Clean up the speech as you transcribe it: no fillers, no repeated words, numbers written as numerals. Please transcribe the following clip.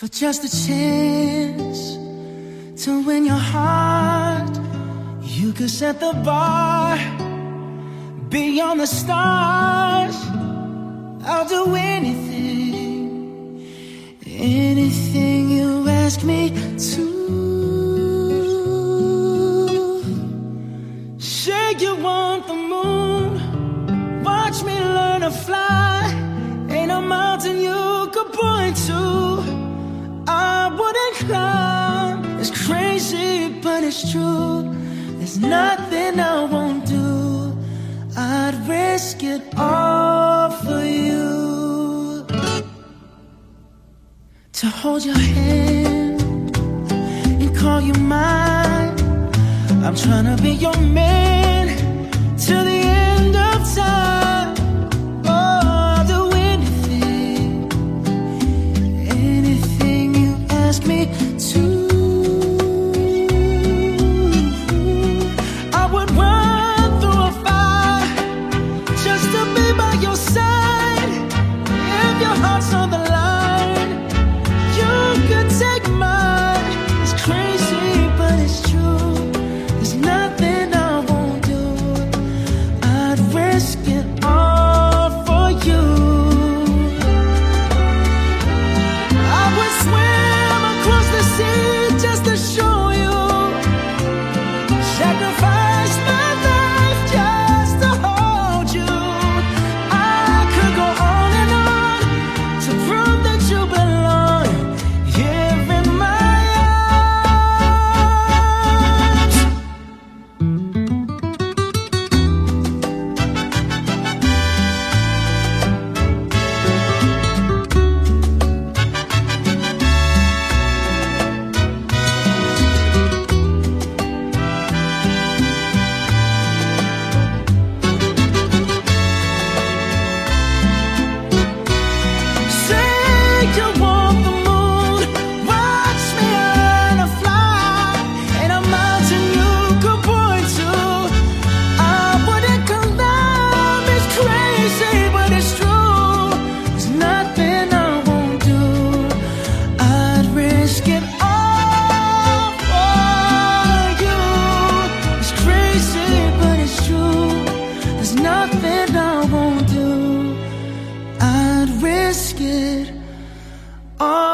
for just a chance to win your heart. You could set the bar beyond the stars. I'll do anything, anything you ask me to. Say you want the moon, watch me learn to fly. Ain't a mountain you could point to I wouldn't climb. It's crazy, but it's true. There's nothing I won't do. I'd risk it all for you. To hold your hand and call you mine. I'm trying to be your man till the end of time. Oh, I'll do anything, anything you ask me to. I would run through a fire just to be by your side. If your heart's on the line, you could take mine. It's crazy, but it's true. There's nothing I won't do. I'd risk it all for you. I would swim across the sea just to show you. Sacrifice my life just to hold you. I could go on and on to prove that you belong here in my arms. Say you want the moon, watch me learn to fly. Ain't a mountain you could point to I wouldn't climb. It's crazy, but it's true. There's nothing I won't do. I'd risk it all for you. It's crazy, but it's true. There's nothing I won't do. I'd risk it all.